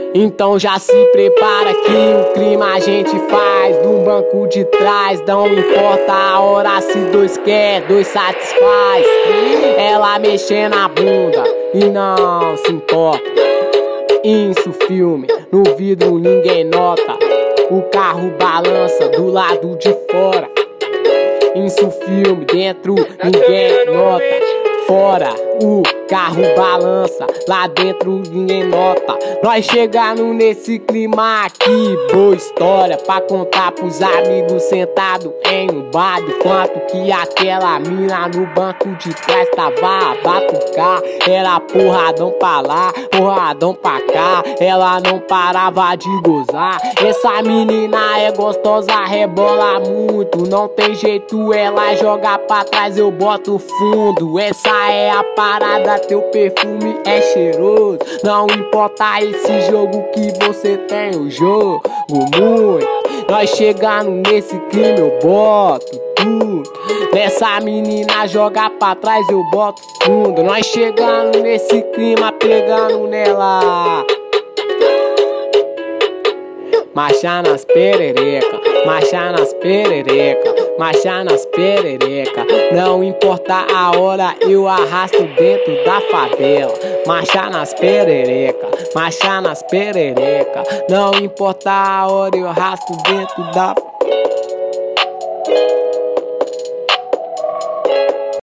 Então já se prepara que o crime a gente faz no banco de trás. Não importa a hora, se dois quer, dois satisfaz. Ela mexendo na bunda e não se importa. Isso filme, no vidro ninguém nota. O carro balança do lado de fora. Isso filme, dentro ninguém nota. Fora o carro balança, lá dentro ninguém nota. Nós chegamos nesse clima aqui, boa história pra contar pros amigos sentados em um bar. Enquanto que aquela mina no banco de trás tava a batucar. Era porradão pra lá, porradão pra cá. Ela não parava de gozar. Essa menina é gostosa, rebola muito. Não tem jeito, ela joga pra trás, eu boto fundo. Essa é a parada, teu perfume é cheiroso. Não importa esse jogo que você tem, o jogo muito. Nós chegando nesse crime, eu boto tudo. Nessa menina joga pra trás, eu boto fundo. Nós chegando nesse clima, pegando nela. Marcha nas perereca, marcha nas perereca, marcha nas perereca. Não importa a hora, eu arrasto dentro da favela. Marcha nas perereca, marcha nas perereca. Não importa a hora, eu arrasto dentro da favela.